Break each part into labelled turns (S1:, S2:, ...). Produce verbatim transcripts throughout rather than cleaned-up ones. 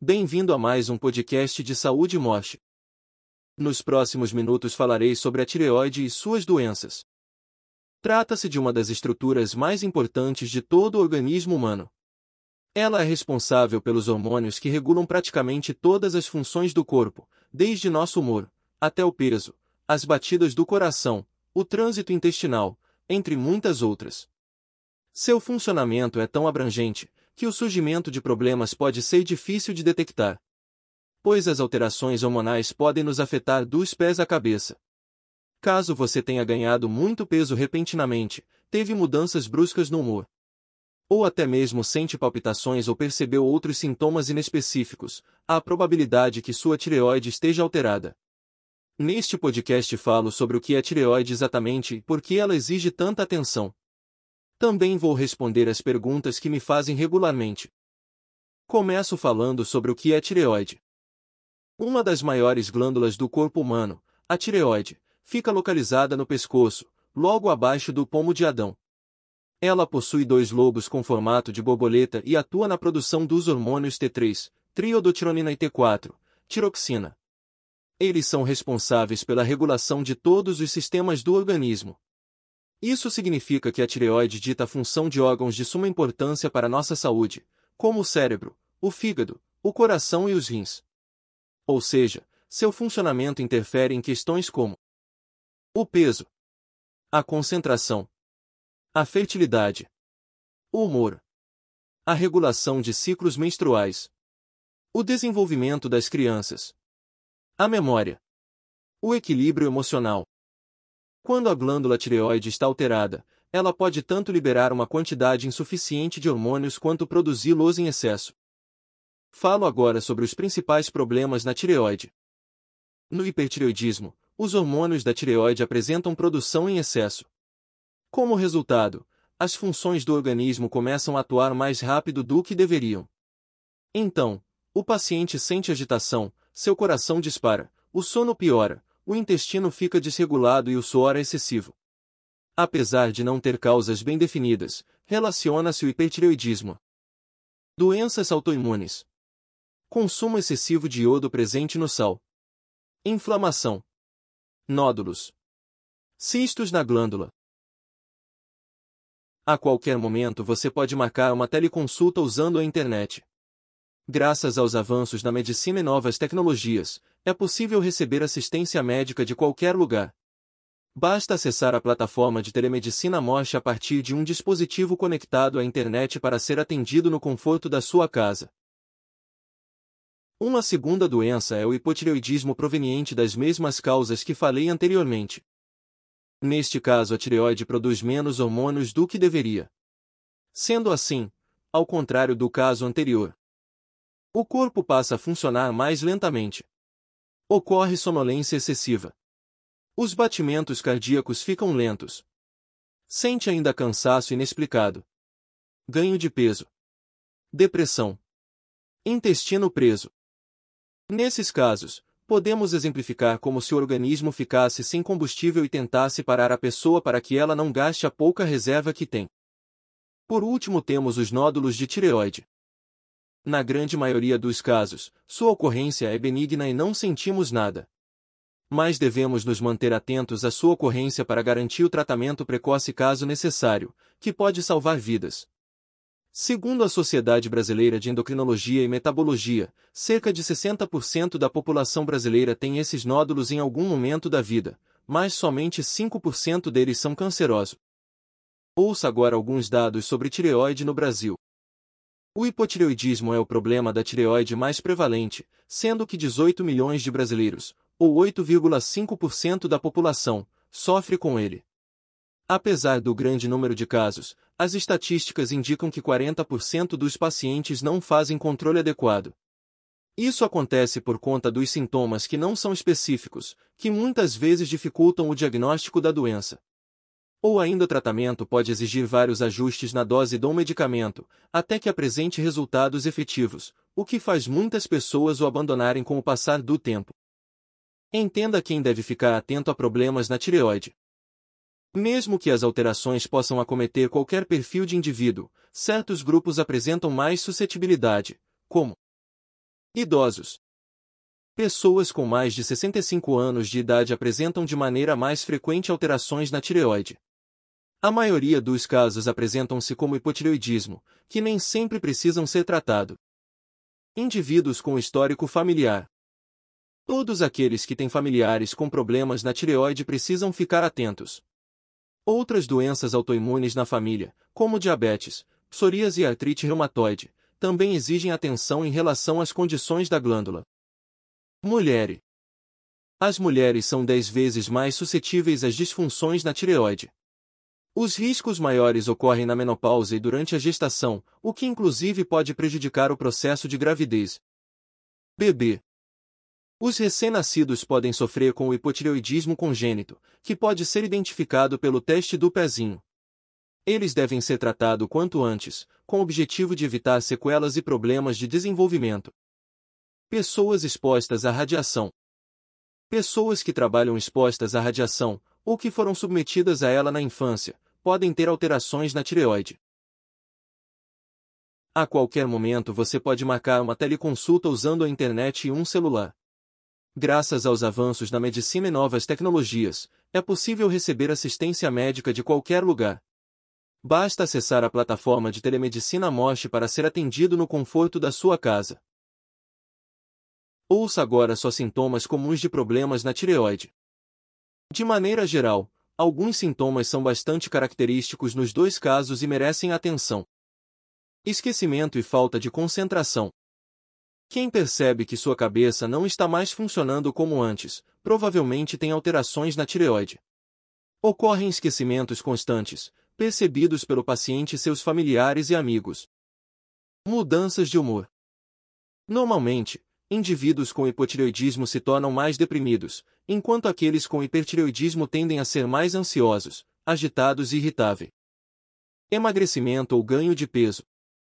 S1: Bem-vindo a mais um podcast de saúde e morte. Nos próximos minutos falarei sobre a tireoide e suas doenças. Trata-se de uma das estruturas mais importantes de todo o organismo humano. Ela é responsável pelos hormônios que regulam praticamente todas as funções do corpo, desde nosso humor, até o peso, as batidas do coração, o trânsito intestinal, entre muitas outras. Seu funcionamento é tão abrangente que o surgimento de problemas pode ser difícil de detectar, pois as alterações hormonais podem nos afetar dos pés à cabeça. Caso você tenha ganhado muito peso repentinamente, teve mudanças bruscas no humor, ou até mesmo sente palpitações ou percebeu outros sintomas inespecíficos, há a probabilidade que sua tireoide esteja alterada. Neste podcast falo sobre o que é a tireoide exatamente e por que ela exige tanta atenção. Também vou responder as perguntas que me fazem regularmente. Começo falando sobre o que é tireoide. Uma das maiores glândulas do corpo humano, a tireoide, fica localizada no pescoço, logo abaixo do pomo de Adão. Ela possui dois lobos com formato de borboleta e atua na produção dos hormônios T três, triodotironina e T quatro, tiroxina. Eles são responsáveis pela regulação de todos os sistemas do organismo. Isso significa que a tireoide dita a função de órgãos de suma importância para a nossa saúde, como o cérebro, o fígado, o coração e os rins. Ou seja, seu funcionamento interfere em questões como o peso, a concentração, a fertilidade, o humor, a regulação de ciclos menstruais, o desenvolvimento das crianças, a memória, o equilíbrio emocional. Quando a glândula tireoide está alterada, ela pode tanto liberar uma quantidade insuficiente de hormônios quanto produzi-los em excesso. Falo agora sobre os principais problemas na tireoide. No hipertireoidismo, os hormônios da tireoide apresentam produção em excesso. Como resultado, as funções do organismo começam a atuar mais rápido do que deveriam. Então, o paciente sente agitação, seu coração dispara, o sono piora, o intestino fica desregulado e o suor é excessivo. Apesar de não ter causas bem definidas, relaciona-se o hipertireoidismo. Doenças autoimunes. Consumo excessivo de iodo presente no sal. Inflamação. Nódulos. Cistos na glândula. A qualquer momento você pode marcar uma teleconsulta usando a internet. Graças aos avanços na medicina e novas tecnologias, é possível receber assistência médica de qualquer lugar. Basta acessar a plataforma de telemedicina Mosh a partir de um dispositivo conectado à internet para ser atendido no conforto da sua casa. Uma segunda doença é o hipotireoidismo proveniente das mesmas causas que falei anteriormente. Neste caso, a tireoide produz menos hormônios do que deveria. Sendo assim, ao contrário do caso anterior, o corpo passa a funcionar mais lentamente. Ocorre sonolência excessiva. Os batimentos cardíacos ficam lentos. Sente ainda cansaço inexplicado. Ganho de peso. Depressão. Intestino preso. Nesses casos, podemos exemplificar como se o organismo ficasse sem combustível e tentasse parar a pessoa para que ela não gaste a pouca reserva que tem. Por último, temos os nódulos de tireoide. Na grande maioria dos casos, sua ocorrência é benigna e não sentimos nada. Mas devemos nos manter atentos à sua ocorrência para garantir o tratamento precoce caso necessário, que pode salvar vidas. Segundo a Sociedade Brasileira de Endocrinologia e Metabologia, cerca de sessenta por cento da população brasileira tem esses nódulos em algum momento da vida, mas somente cinco por cento deles são cancerosos. Ouça agora alguns dados sobre tireoide no Brasil. O hipotireoidismo é o problema da tireoide mais prevalente, sendo que dezoito milhões de brasileiros, ou oito vírgula cinco por cento da população, sofre com ele. Apesar do grande número de casos, as estatísticas indicam que quarenta por cento dos pacientes não fazem controle adequado. Isso acontece por conta dos sintomas que não são específicos, que muitas vezes dificultam o diagnóstico da doença. Ou ainda o tratamento pode exigir vários ajustes na dose do medicamento, até que apresente resultados efetivos, o que faz muitas pessoas o abandonarem com o passar do tempo. Entenda quem deve ficar atento a problemas na tireoide. Mesmo que as alterações possam acometer qualquer perfil de indivíduo, certos grupos apresentam mais suscetibilidade, como Idosos. Pessoas com mais de sessenta e cinco anos de idade apresentam de maneira mais frequente alterações na tireoide. A maioria dos casos apresentam-se como hipotireoidismo, que nem sempre precisam ser tratado. Indivíduos com histórico familiar. Todos aqueles que têm familiares com problemas na tireoide precisam ficar atentos. Outras doenças autoimunes na família, como diabetes, psoríase e artrite reumatoide, também exigem atenção em relação às condições da glândula. Mulher. As mulheres são dez vezes mais suscetíveis às disfunções na tireoide. Os riscos maiores ocorrem na menopausa e durante a gestação, o que inclusive pode prejudicar o processo de gravidez. Bebê. Os recém-nascidos podem sofrer com o hipotireoidismo congênito, que pode ser identificado pelo teste do pezinho. Eles devem ser tratados quanto antes, com o objetivo de evitar sequelas e problemas de desenvolvimento. Pessoas expostas à radiação. Pessoas que trabalham expostas à radiação, ou que foram submetidas a ela na infância, podem ter alterações na tireoide. A qualquer momento você pode marcar uma teleconsulta usando a internet e um celular. Graças aos avanços na medicina e novas tecnologias, é possível receber assistência médica de qualquer lugar. Basta acessar a plataforma de telemedicina Mosh para ser atendido no conforto da sua casa. Ouça agora só sintomas comuns de problemas na tireoide. De maneira geral, alguns sintomas são bastante característicos nos dois casos e merecem atenção. Esquecimento e falta de concentração. Quem percebe que sua cabeça não está mais funcionando como antes, provavelmente tem alterações na tireoide. Ocorrem esquecimentos constantes, percebidos pelo paciente e seus familiares e amigos. Mudanças de humor. Normalmente, indivíduos com hipotireoidismo se tornam mais deprimidos, enquanto aqueles com hipertireoidismo tendem a ser mais ansiosos, agitados e irritáveis. Emagrecimento ou ganho de peso.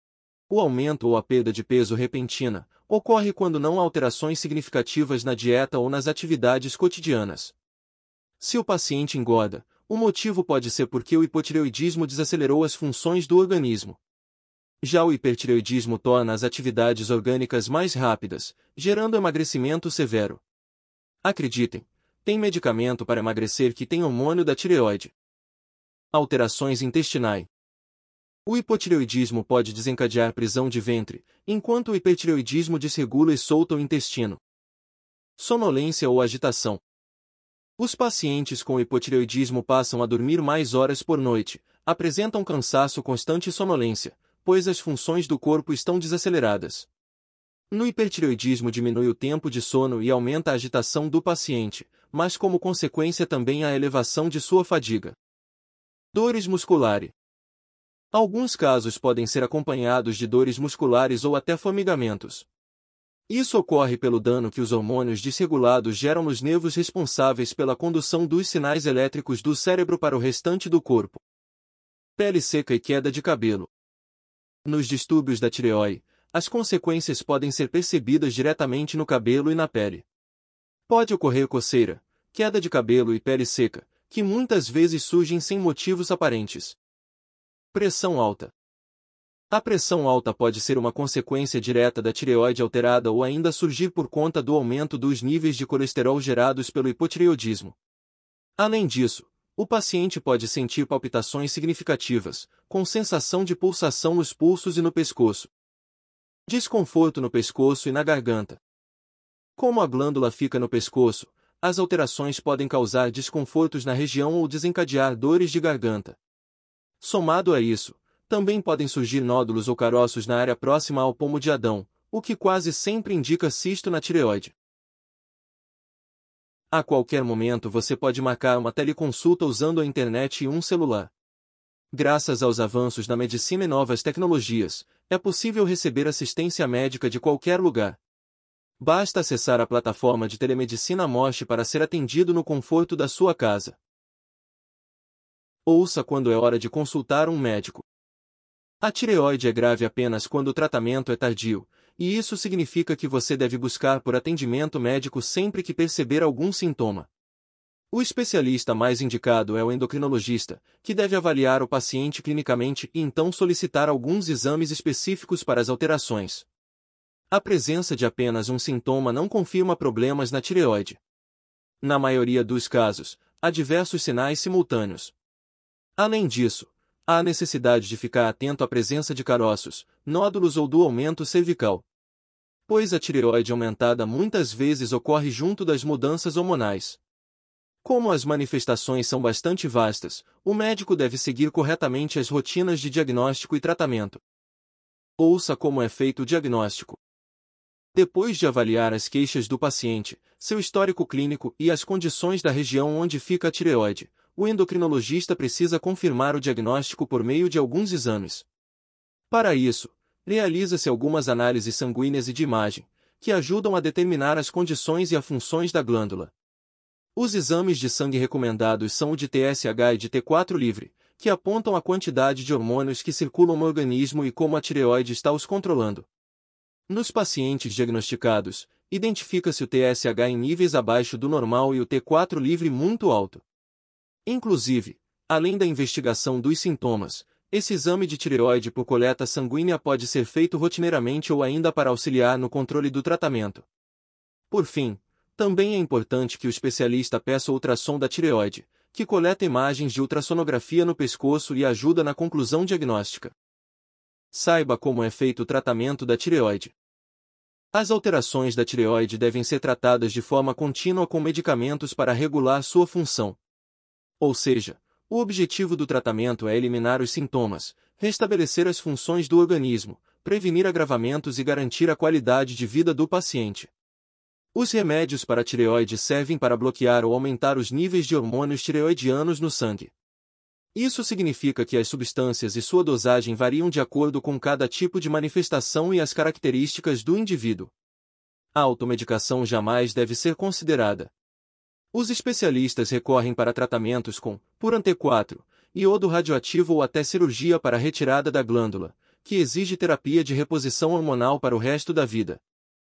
S1: O aumento ou a perda de peso repentina ocorre quando não há alterações significativas na dieta ou nas atividades cotidianas. Se o paciente engorda, o motivo pode ser porque o hipotireoidismo desacelerou as funções do organismo. Já o hipertireoidismo torna as atividades orgânicas mais rápidas, gerando emagrecimento severo. Acreditem, tem medicamento para emagrecer que tem hormônio da tireoide. Alterações intestinais. O hipotireoidismo pode desencadear prisão de ventre, enquanto o hipertireoidismo desregula e solta o intestino. Sonolência ou agitação. Os pacientes com hipotireoidismo passam a dormir mais horas por noite, apresentam cansaço constante e sonolência, pois as funções do corpo estão desaceleradas. No hipertireoidismo diminui o tempo de sono e aumenta a agitação do paciente, mas como consequência também a elevação de sua fadiga. Dores musculares. Alguns casos podem ser acompanhados de dores musculares ou até formigamentos. Isso ocorre pelo dano que os hormônios desregulados geram nos nervos responsáveis pela condução dos sinais elétricos do cérebro para o restante do corpo. Pele seca e queda de cabelo. Nos distúrbios da tireoide, as consequências podem ser percebidas diretamente no cabelo e na pele. Pode ocorrer coceira, queda de cabelo e pele seca, que muitas vezes surgem sem motivos aparentes. Pressão alta. A pressão alta pode ser uma consequência direta da tireoide alterada ou ainda surgir por conta do aumento dos níveis de colesterol gerados pelo hipotireoidismo. Além disso, o paciente pode sentir palpitações significativas, com sensação de pulsação nos pulsos e no pescoço. Desconforto no pescoço e na garganta. Como a glândula fica no pescoço, as alterações podem causar desconfortos na região ou desencadear dores de garganta. Somado a isso, também podem surgir nódulos ou caroços na área próxima ao pomo de Adão, o que quase sempre indica cisto na tireoide. A qualquer momento você pode marcar uma teleconsulta usando a internet e um celular. Graças aos avanços na medicina e novas tecnologias, é possível receber assistência médica de qualquer lugar. Basta acessar a plataforma de telemedicina Mosh para ser atendido no conforto da sua casa. Ouça quando é hora de consultar um médico. A tireoide é grave apenas quando o tratamento é tardio, e isso significa que você deve buscar por atendimento médico sempre que perceber algum sintoma. O especialista mais indicado é o endocrinologista, que deve avaliar o paciente clinicamente e então solicitar alguns exames específicos para as alterações. A presença de apenas um sintoma não confirma problemas na tireoide. Na maioria dos casos, há diversos sinais simultâneos. Além disso, há a necessidade de ficar atento à presença de caroços, nódulos ou do aumento cervical, pois a tireoide aumentada muitas vezes ocorre junto das mudanças hormonais. Como as manifestações são bastante vastas, o médico deve seguir corretamente as rotinas de diagnóstico e tratamento. Ouça como é feito o diagnóstico. Depois de avaliar as queixas do paciente, seu histórico clínico e as condições da região onde fica a tireoide, o endocrinologista precisa confirmar o diagnóstico por meio de alguns exames. Para isso, realiza-se algumas análises sanguíneas e de imagem, que ajudam a determinar as condições e as funções da glândula. Os exames de sangue recomendados são o de T S H e de T quatro livre, que apontam a quantidade de hormônios que circulam no organismo e como a tireoide está os controlando. Nos pacientes diagnosticados, identifica-se o T S H em níveis abaixo do normal e o T quatro livre muito alto. Inclusive, além da investigação dos sintomas, esse exame de tireoide por coleta sanguínea pode ser feito rotineiramente ou ainda para auxiliar no controle do tratamento. Por fim, também é importante que o especialista peça o ultrassom da tireoide, que coleta imagens de ultrassonografia no pescoço e ajuda na conclusão diagnóstica. Saiba como é feito o tratamento da tireoide. As alterações da tireoide devem ser tratadas de forma contínua com medicamentos para regular sua função. Ou seja, o objetivo do tratamento é eliminar os sintomas, restabelecer as funções do organismo, prevenir agravamentos e garantir a qualidade de vida do paciente. Os remédios para a tireoide servem para bloquear ou aumentar os níveis de hormônios tireoidianos no sangue. Isso significa que as substâncias e sua dosagem variam de acordo com cada tipo de manifestação e as características do indivíduo. A automedicação jamais deve ser considerada. Os especialistas recorrem para tratamentos com purante T quatro, iodo radioativo ou até cirurgia para a retirada da glândula, que exige terapia de reposição hormonal para o resto da vida.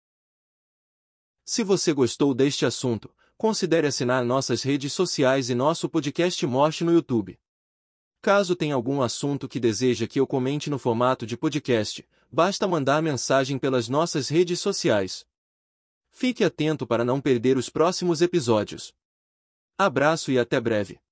S1: Se você gostou deste assunto, considere assinar nossas redes sociais e nosso podcast Morte no YouTube. Caso tenha algum assunto que deseja que eu comente no formato de podcast, basta mandar mensagem pelas nossas redes sociais. Fique atento para não perder os próximos episódios. Abraço e até breve.